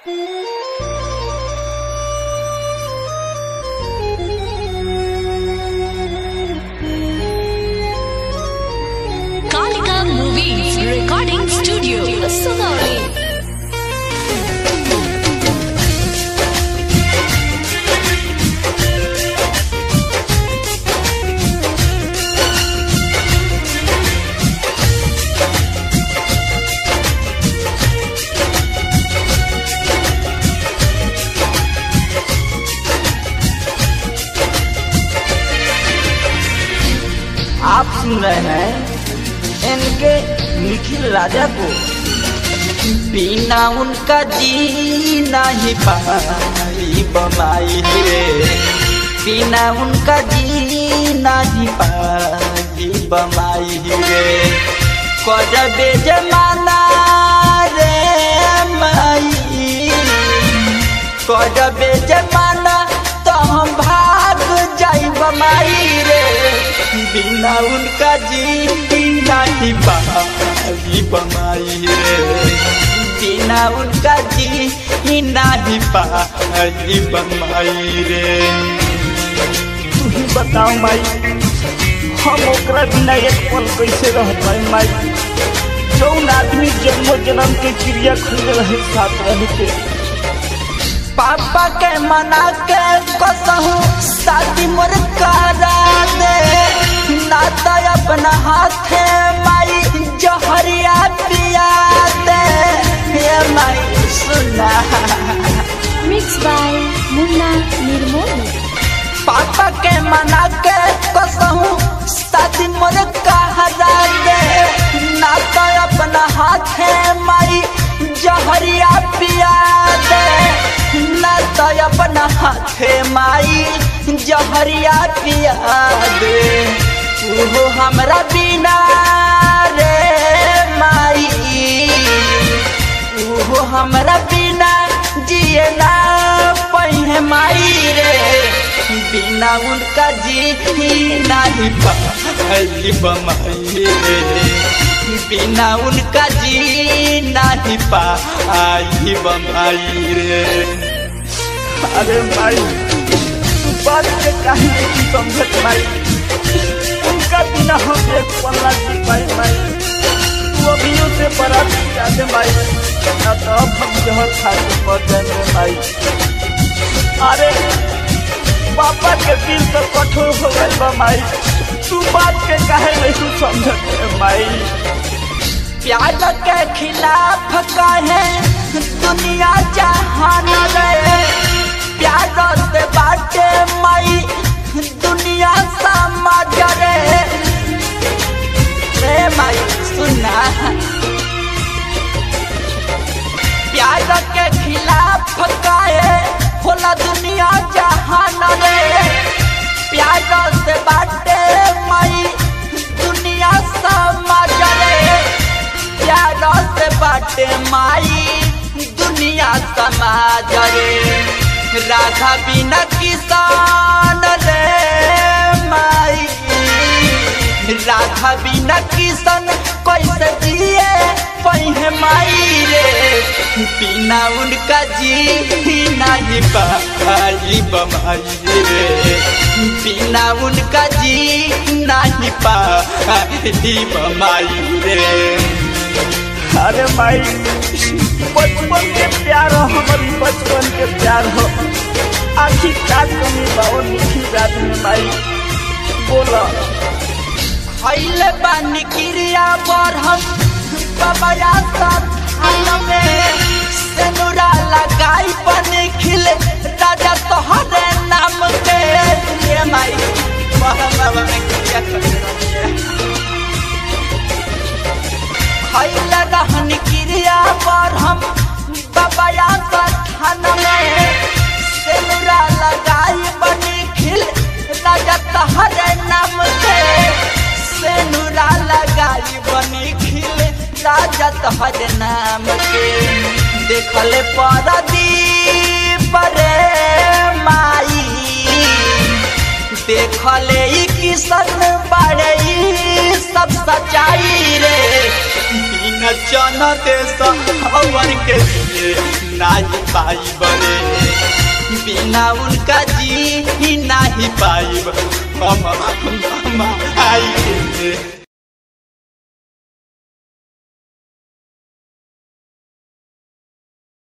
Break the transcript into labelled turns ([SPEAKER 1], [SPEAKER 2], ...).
[SPEAKER 1] Kalika Movies Recording Studio, Sugauli.
[SPEAKER 2] आप सुन रहे हैं इनके निखिल राजा को। बिना उनका जी नहीं पाई बमाई रे, बिना उनका जी नहीं पाई बमाई रे। कजबे जमाना रे माई, कजबे जमाना तो हम भाग जाई बमाई रे। बिना उनका जी नहीं पाई बमाई रे, बिना उनका जी नहीं पाई बमाई रे। तू ही बताओ माई, हम ओकरा बिना एक पल कैसे रह पाए माई। जौन आदमी जन्मो जन्म के क्रिया खुले रहे साथ रह के, पापा के मना के कसहूँ शादी मोर करा दे, ना तो अपना हाथ माई जहरिया पिया दे। ये माई सुना
[SPEAKER 1] Mixed by Munna Nirmol.
[SPEAKER 2] पापा के मना के कसहूँ शादी मोर करा दे, ना तो अपना हाथ माई जहरिया पिया दे, ना तो अपना हाथ माई जहरिया पिया दे। वो हमरा बिना रे माई, वो हमरा बिना जिए ना पहे माई रे। बिना उनका जी नहीं पाई बमाई रे, बिना उनका जी नहीं पाई बमाई रे। अरे माई तू बात के काहे नहीं समझत माई, उनका बिना हम एक पल्ला जी पाई माई। तू अभियों से बरात जाते माई, ना तो अब हम जहर खा के मर जाएंगे माई। अरे पापा के दिल तो कठोर हो गए बा माई, तू बात के काहे नहीं समझत माई। प्यार के खिलाफ काहे दुनिया जहान रे, प्यार से बाटे माई दुनिया समाज रे। माई सुना, प्यार के खिलाफ काहे होला दुनिया जहान रे, प्यार से बाटे माई दुनिया समाज रे। प्यार से बाटे माई दुनिया समाज रे। राधा बिना किसान रे माई, राधा बिना किसान कैसे जिए पहे माई रे। बिना उनका जी नहीं पाई बमाई रे, बिना उनका जी नहीं पाई बमाई रे। अरे माई बचपन के प्यार हो, हमारी बचपन के प्यार हो, आखिर क्या कमी बाओ निखिल रात में माई बोला। खैले बानी क्रिया पर हम बबया साथ में, सेनुरा लगाई बनी खिल राजा तोहरे नाम के। ये माई बाबा में क्रिया खैले रहन क्रिया पर हम बबया साथ में, सेनुरा लगाई बनी खिल राजा तोहरे नाम के। सेनुरा लगाई बनी खिल राजा तोहरे नाम के। देखले परदीप रे माई, देखले किसन बड़े सब सच्चाई रे। बिना चन देश हवर के लिए नहीं पाइब रे बिना उनका जी नहीं पाइब हम आई रे।